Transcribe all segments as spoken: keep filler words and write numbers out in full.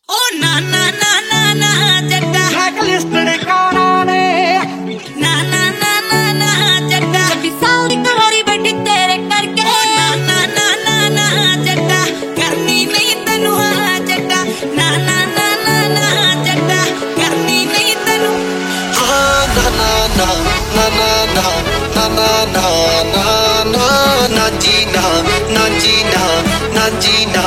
ओ ना ना ना ना ना जट्टा ब्लैकलिस्ट ने काना ने ना ना ना ना ना जट्टा छब्बीस साल दी कहानी बैठी तेरे करके ओ ना ना ना ना ना जट्टा करनी नहीं तैनू हाँ जट्टा ना ना ना ना ना जट्टा करनी नहीं तैनू हाँ ना ना ना ना ना ना ना ना ना ना ना जी ना ना जी ना ना जी ना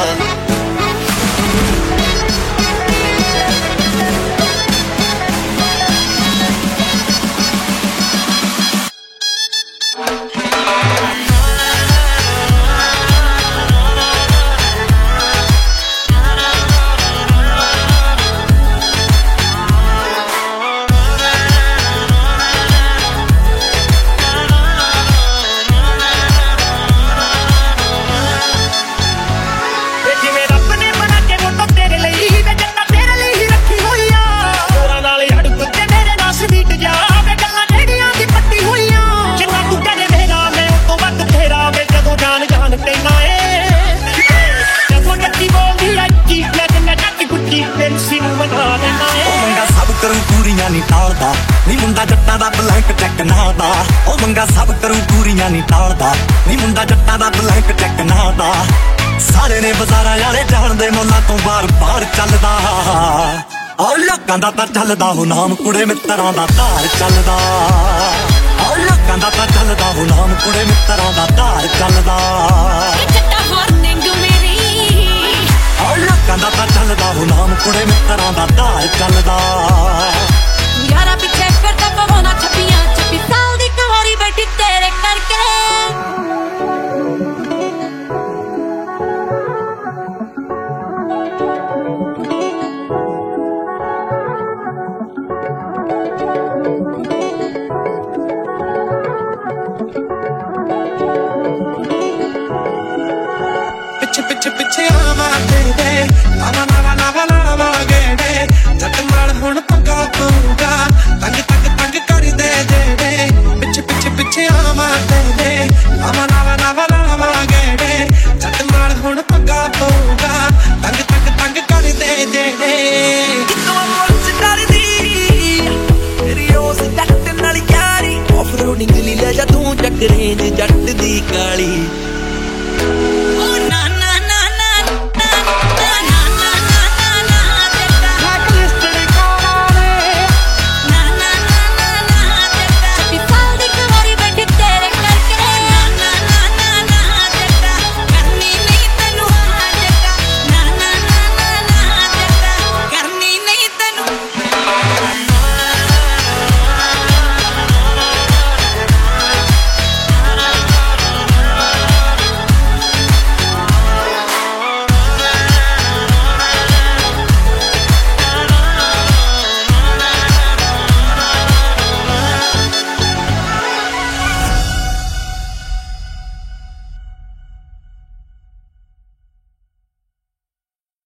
करूं पूरियां नी टालदा नी मुंडा जट्टां दा ब्लैंक चैक ना दा ओ मंगा सब करूं पूरियां नी टालदा नी मुंडा जट्टां दा ब्लैंक चैक ना दा सारे ने बाजारां यारे जाणदे मोला तो बार बार चलदा ओ लोकां दा तां चलदा हो नाम कुड़े मित्तरां दा धार चलदा ओ लोकां दा तां चलदा हो नाम कुड़े मित्तरां दा धार चलदा जट्टा वार्निंग मेरी ओ लोकां दा तां चलदा हो नाम कुड़े मित्तरां दा धार चलदा यारा पीछे फिरदा पवाना छप्पियां छब्बीस साल दी कहानी बैठी तेरे करके पिछे पिछे पिछे आवा दे आवा नावा नावा नावा गेडे जट नाल हुण पंगा पऊगा तंग तंग तंग कर दे जेडे पिछे पिछे पिछे आवा दे आवा नावा नावा नावा गेडे जट नाल हुण पंगा पऊगा तंग तंग तंग कर दे जेडे कितों मुझ डरदी तेरी उस जट नाल यारी ऑफ रोडिंग ली ले जा तू चक रेंज जट दी काली